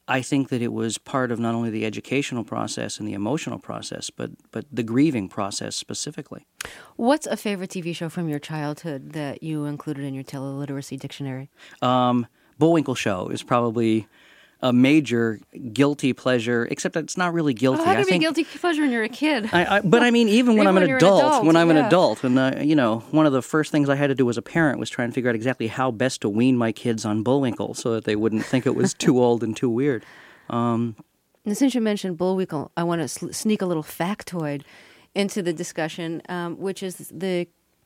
I think that it was part of not only the educational process and the emotional process, but the grieving process specifically. What's a favorite TV show from your childhood that you included in your teleliteracy dictionary? Bullwinkle Show is probably a major guilty pleasure, except that it's not really guilty. How can it be a guilty pleasure when you're a kid? But I mean, even when I'm an adult, when I'm yeah. an adult, and one of the first things I had to do as a parent was try and figure out exactly how best to wean my kids on Bullwinkle so that they wouldn't think it was too old and too weird. And since you mentioned Bullwinkle, I want to sneak a little factoid into the discussion, which is the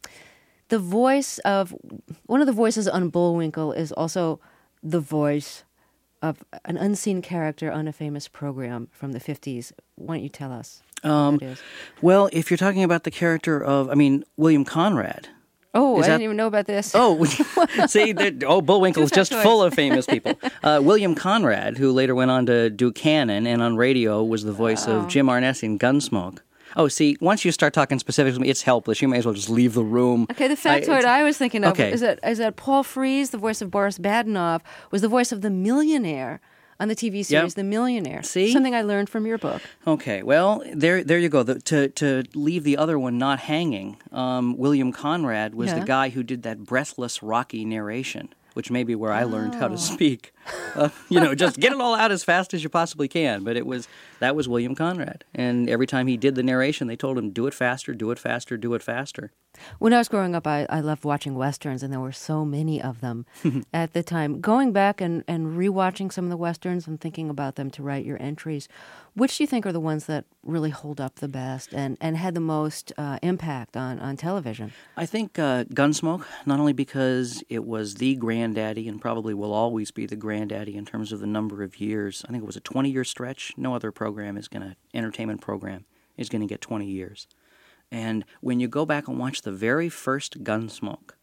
voice of one of the voices on Bullwinkle is also the voice of an unseen character on a famous program from the 50s. Why don't you tell us who that is? Well, if you're talking about the character of, William Conrad. Oh, I didn't even know about this. Oh, see, Bullwinkle is just full of famous people. William Conrad, who later went on to do Cannon and on radio was the voice of Jim Arness in Gunsmoke. Oh, see, once you start talking specifics, it's helpless. You may as well just leave the room. Okay, the factoid I was thinking of is that Paul Frees, the voice of Boris Badenov, was the voice of the millionaire on the TV series The Millionaire. See? Something I learned from your book. Okay, well, there you go. To leave the other one not hanging, William Conrad was the guy who did that breathless, rocky narration, which may be where I learned how to speak. Just get it all out as fast as you possibly can. But that was William Conrad. And every time he did the narration, they told him, do it faster, do it faster, do it faster. When I was growing up, I loved watching Westerns, and there were so many of them at the time. Going back and rewatching some of the Westerns and thinking about them to write your entries, which do you think are the ones that really hold up the best and had the most impact on television? I think Gunsmoke, not only because it was the granddaddy and probably will always be the granddaddy in terms of the number of years. I think it was a 20-year stretch. No other entertainment program is going to get 20 years. And when you go back and watch the very first Gunsmoke,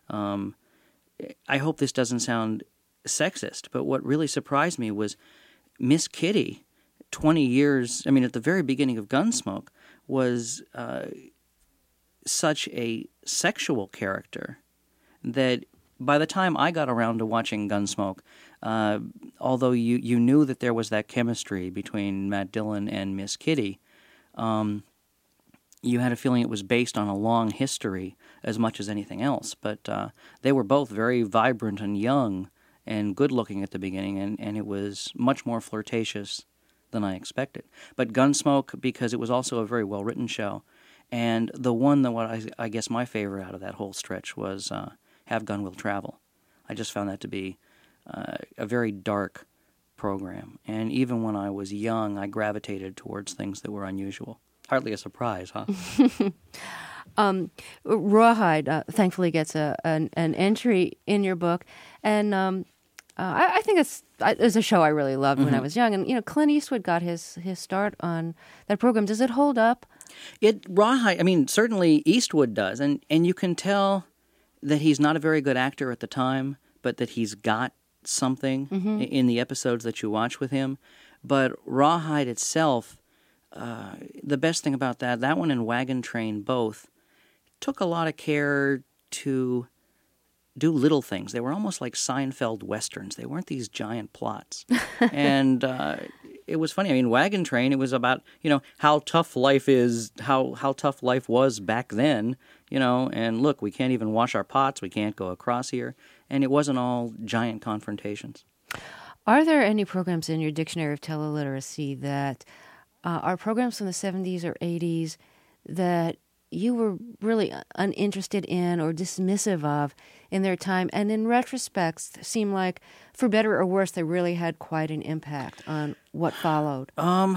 I hope this doesn't sound sexist, but what really surprised me was Miss Kitty, 20 years, at the very beginning of Gunsmoke, was such a sexual character that by the time I got around to watching Gunsmoke, although you knew that there was that chemistry between Matt Dillon and Miss Kitty, you had a feeling it was based on a long history as much as anything else. But they were both very vibrant and young and good-looking at the beginning, and it was much more flirtatious than I expected. But Gunsmoke, because it was also a very well-written show, and the one that I guess my favorite out of that whole stretch was Have Gun Will Travel. I just found that to be a very dark program. And even when I was young, I gravitated towards things that were unusual. Hardly a surprise, huh? Rawhide thankfully gets an entry in your book, and I think it's a show I really loved when I was young. And Clint Eastwood got his start on that program. Does it hold up? Rawhide. Certainly Eastwood does, and you can tell that he's not a very good actor at the time, but that he's got something in the episodes that you watch with him. But Rawhide itself. The best thing about that one and Wagon Train both took a lot of care to do little things. They were almost like Seinfeld Westerns. They weren't these giant plots. And it was funny. Wagon Train, it was about, how tough life is, how tough life was back then, and look, we can't even wash our pots, we can't go across here. And it wasn't all giant confrontations. Are there any programs in your dictionary of teleliteracy that are programs from the 70s or 80s that you were really uninterested in or dismissive of in their time, and in retrospect seem like, for better or worse, they really had quite an impact on what followed?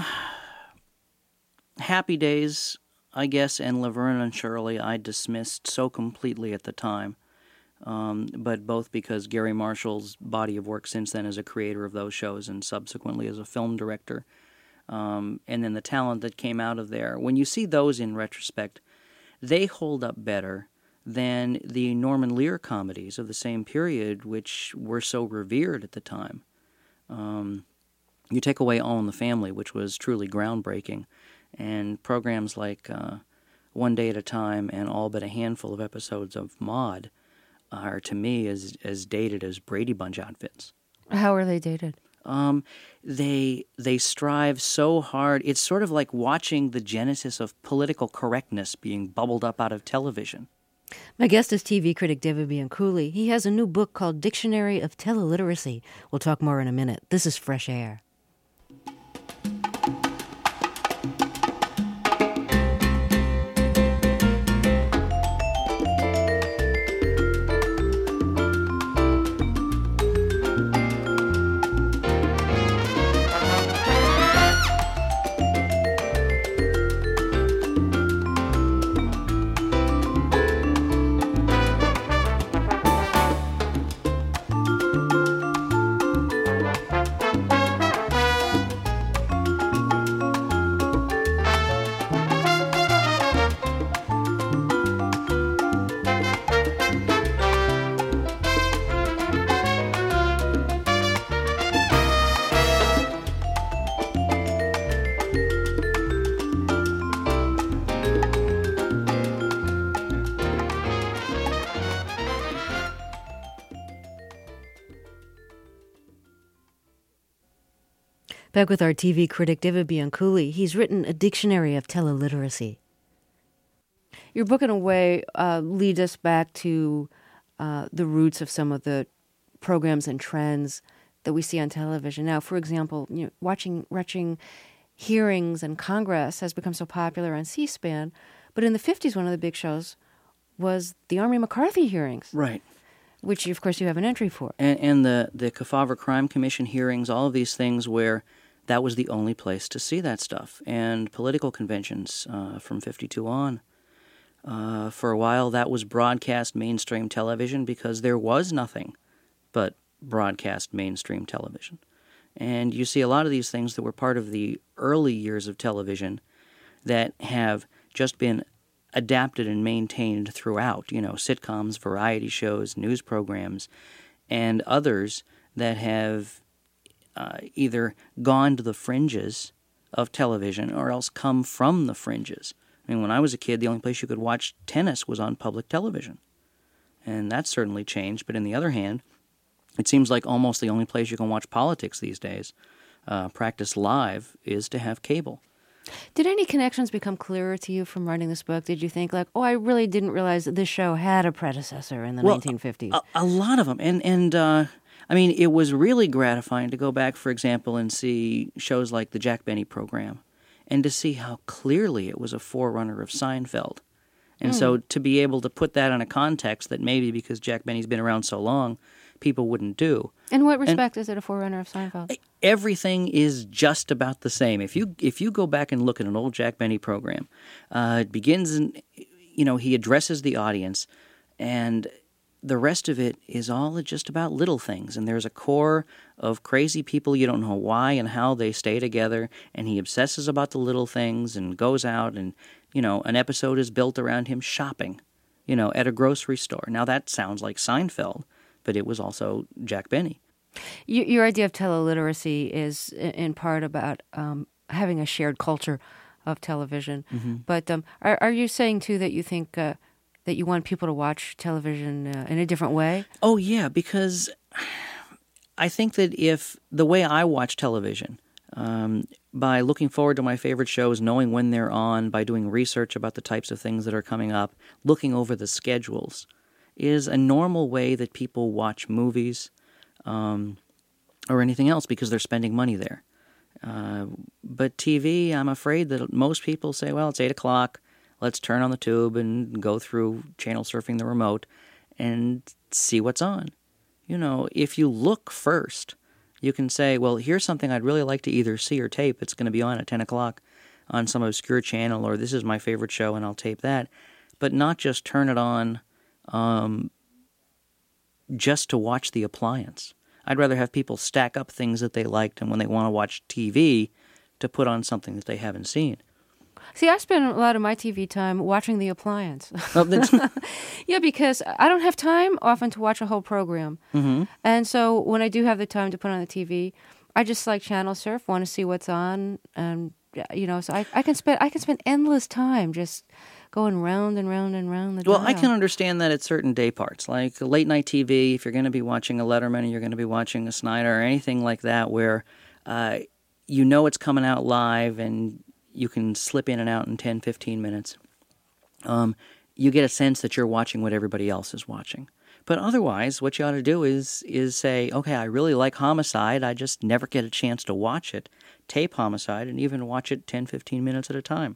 Happy Days, I guess, and Laverne and Shirley I dismissed so completely at the time, but both because Gary Marshall's body of work since then as a creator of those shows and subsequently as a film director, and then the talent that came out of there. When you see those in retrospect, they hold up better than the Norman Lear comedies of the same period, which were so revered at the time. You take away All in the Family, which was truly groundbreaking, and programs like One Day at a Time and all but a handful of episodes of Maude are, to me, as dated as Brady Bunch outfits. How are they dated? They strive so hard. It's sort of like watching the genesis of political correctness being bubbled up out of television. My guest is TV critic David Bianculli. He has a new book called Dictionary of Teleliteracy. We'll talk more in a minute. This is Fresh Air. Back with our TV critic, David Bianculli. He's written a dictionary of teleliteracy. Your book, in a way, leads us back to the roots of some of the programs and trends that we see on television. Now, for example, watching hearings in Congress has become so popular on C-SPAN, but in the 50s, one of the big shows was the Army McCarthy hearings. Right. Which, of course, you have an entry for. And the Kefauver Crime Commission hearings, all of these things where that was the only place to see that stuff. And political conventions from 52 on. For a while, that was broadcast mainstream television because there was nothing but broadcast mainstream television. And you see a lot of these things that were part of the early years of television that have just been adapted and maintained throughout, sitcoms, variety shows, news programs, and others that have either gone to the fringes of television or else come from the fringes. I mean, when I was a kid, the only place you could watch tennis was on public television. And that's certainly changed. But on the other hand, it seems like almost the only place you can watch politics these days, practice live, is to have cable. Did any connections become clearer to you from writing this book? Did you think, I really didn't realize that this show had a predecessor in the 1950s? A lot of them. And it was really gratifying to go back, for example, and see shows like the Jack Benny program and to see how clearly it was a forerunner of Seinfeld. And so to be able to put that in a context that maybe because Jack Benny's been around so long, people wouldn't do. In what respect is it a forerunner of Seinfeld? Everything is just about the same. If you go back and look at an old Jack Benny program, it begins and he addresses the audience, and the rest of it is all just about little things. And there's a core of crazy people you don't know why and how they stay together, and he obsesses about the little things and goes out and an episode is built around him shopping, at a grocery store. Now that sounds like Seinfeld, but it was also Jack Benny. Your idea of teleliteracy is in part about having a shared culture of television. Mm-hmm. But are you saying, too, that you think that you want people to watch television in a different way? Oh, yeah, because I think that if the way I watch television, by looking forward to my favorite shows, knowing when they're on, by doing research about the types of things that are coming up, looking over the schedules, is a normal way that people watch movies or anything else because they're spending money there. But TV, I'm afraid that most people say, well, it's 8 o'clock, let's turn on the tube and go through channel surfing the remote and see what's on. If you look first, you can say, well, here's something I'd really like to either see or tape. It's going to be on at 10 o'clock on some obscure channel, or this is my favorite show and I'll tape that. But not just turn it on just to watch the appliance. I'd rather have people stack up things that they liked and when they want to watch TV to put on something that they haven't seen. See, I spend a lot of my TV time watching the appliance. Yeah, because I don't have time often to watch a whole program. Mm-hmm. And so when I do have the time to put on the TV, I just channel surf, want to see what's on. And, so I can spend endless time just going round and round and round the dial. Well, I can understand that at certain day parts, like late night TV, if you're going to be watching a Letterman or you're going to be watching a Snyder or anything like that where you know it's coming out live and you can slip in and out in 10, 15 minutes. You get a sense that you're watching what everybody else is watching. But otherwise, what you ought to do is say, okay, I really like Homicide. I just never get a chance to watch it. Tape Homicide and even watch it 10, 15 minutes at a time.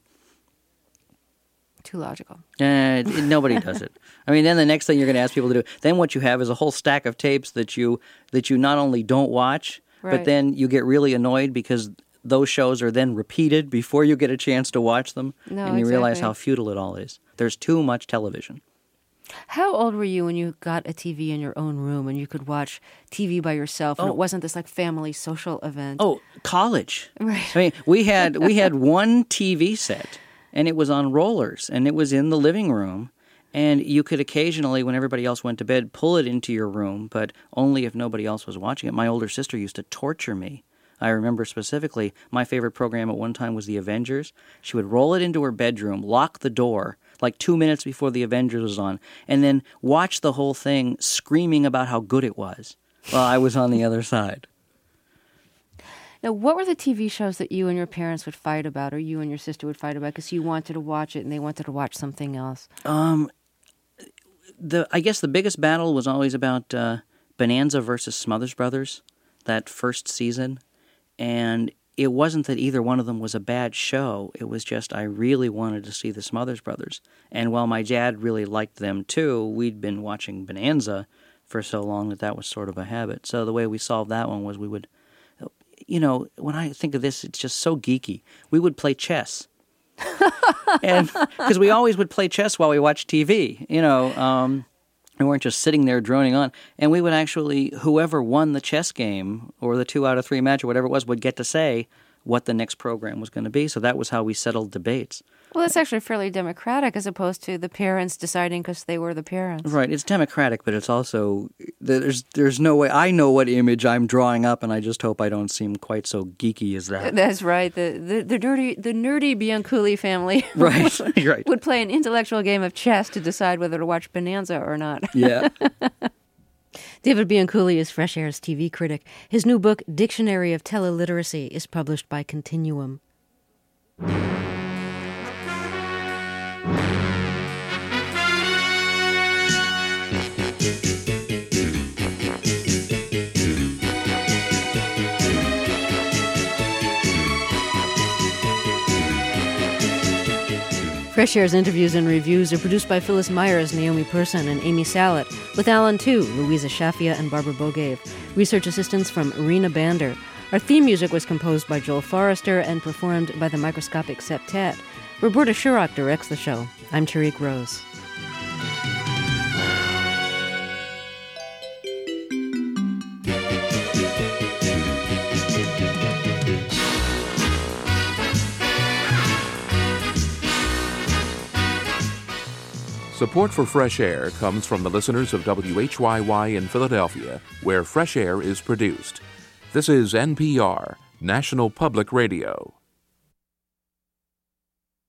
Too logical. Nobody does it. I mean, then the next thing you're going to ask people to do, then what you have is a whole stack of tapes that you not only don't watch, but then you get really annoyed because those shows are then repeated before you get a chance to watch them. And you realize how futile it all is. There's too much television. How old were you when you got a TV in your own room and you could watch TV by yourself and it wasn't this like family social event? Oh, college. Right. I mean, we had one TV set and it was on rollers and it was in the living room and you could occasionally, when everybody else went to bed, pull it into your room, but only if nobody else was watching it. My older sister used to torture me. I remember specifically my favorite program at one time was The Avengers. She would roll it into her bedroom, lock the door, like 2 minutes before The Avengers was on, and then watch the whole thing screaming about how good it was while I was on the other side. Now, what were the TV shows that you and your parents would fight about or you and your sister would fight about because you wanted to watch it and they wanted to watch something else? I guess the biggest battle was always about Bonanza versus Smothers Brothers, that first season. And it wasn't that either one of them was a bad show. It was just I really wanted to see the Smothers Brothers. And while my dad really liked them too, we'd been watching Bonanza for so long that was sort of a habit. So the way we solved that one was we would, when I think of this, it's just so geeky. We would play chess. And because we always would play chess while we watched TV, we weren't just sitting there droning on. And we would actually, whoever won the chess game or the 2 out of 3 match or whatever it was, would get to say what the next program was going to be. So that was how we settled debates. Well, it's actually fairly democratic as opposed to the parents deciding because they were the parents. Right. It's democratic, but it's also, there's no way, I know what image I'm drawing up, and I just hope I don't seem quite so geeky as that. That's right. The nerdy Bianculli family right. would play an intellectual game of chess to decide whether to watch Bonanza or not. Yeah. David Bianculli is Fresh Air's TV critic. His new book, Dictionary of Teleliteracy, is published by Continuum. Fresh Air's interviews and reviews are produced by Phyllis Myers, Naomi Persson, and Amy Salet, with Alan Tu, Louisa Shafia, and Barbara Bogave. Research assistance from Irina Bander. Our theme music was composed by Joel Forrester and performed by the Microscopic Septet. Roberta Shurrock directs the show. I'm Tariq Rose. Support for Fresh Air comes from the listeners of WHYY in Philadelphia, where Fresh Air is produced. This is NPR, National Public Radio.